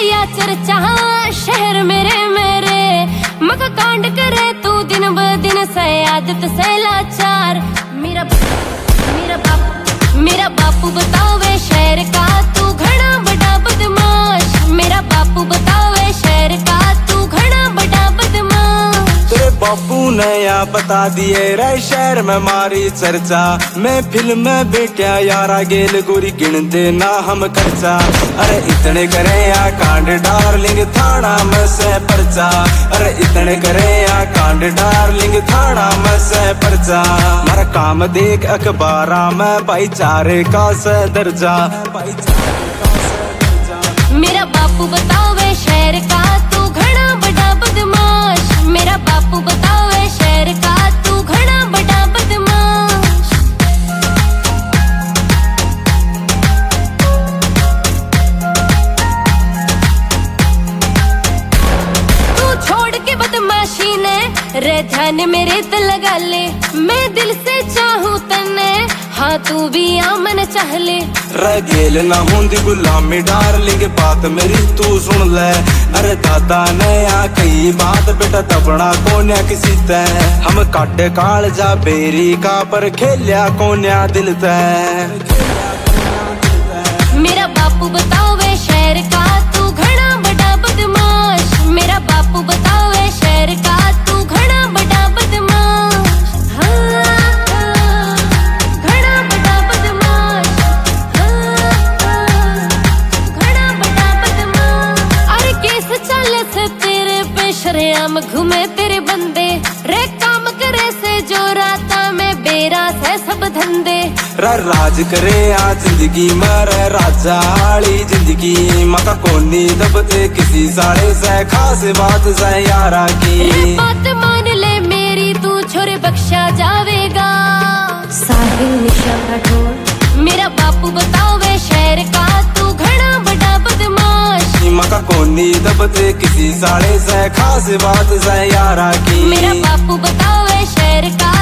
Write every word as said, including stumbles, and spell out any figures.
या चर्चा शहर मेरे मेरे मका कांड करे तू दिन ब दिन से आदत से लाचार। मेरा मेरा बाप मेरा बापू बतावे शहर का तू घना बड़ा बदमाश। मेरा बापू बतावे शहर का तू घना बड़ा बदमाश। तेरे बापू ने या बता दिए रे शहर में मारी चर्चा। मैं फिल्म में बेटिया यारा गेल गोरी गिन देना हम खर्चा। अरे इतने करे या कांड डार्लिंग थाना में से पर्चा। अरे इतने करे या कांड डार्लिंग थाना में से पर्चा। मेरा काम देख अखबारा में भाईचारे का से दर्जा। मेरा बापू बतावे शहर का तू घना बड़ा बदमाश। मेरा बापू बतावे शहर का तू घना बड़ा बदमाश। तू छोड़ के बदमाशी ने रे ध्यान मेरे दिल लगा ले। मैं दिल से चाहूं तन्ने हाँ तू भी आमन चाह ले। रगेल ना होंदी गुलामी डार्लिंग बात मेरी तू सुन ले। अरे दादा ने आ कई बात बेटा दबना कोन्या किसी ते। हम काटे काल जा बेरी का पर खेलिया कोन्या दिल ते। मेरा बापू बतावे शहर का तू घना बड़ा बदमाश। मेरा बापू बतावे शहर का तू घना बड़ा बदमाश। हाँ, हाँ, घना बड़ा बदमाश। हाँ, हाँ, घना बड़ा बदमाश। अरे केस चले से तेरे पे शरेआम घूमे तेरे बंदे। रे काम करे से जो राता में बेरा से सब धंधे। राज करे आ जिंदगी मरे राजा आली जिंदगी। मका कोनी दबते किसी साड़े से खास बात से यारा की। बात मान ले मेरी तू छोरे बख्शा जावेगा। साहिल निशा राठौर मेरा बापू बतावे शहर का तू घना बड़ा बदमाश। मका कोनी दबते किसी साड़े से खास बात से यारा की। मेरा बापू बतावे शहर का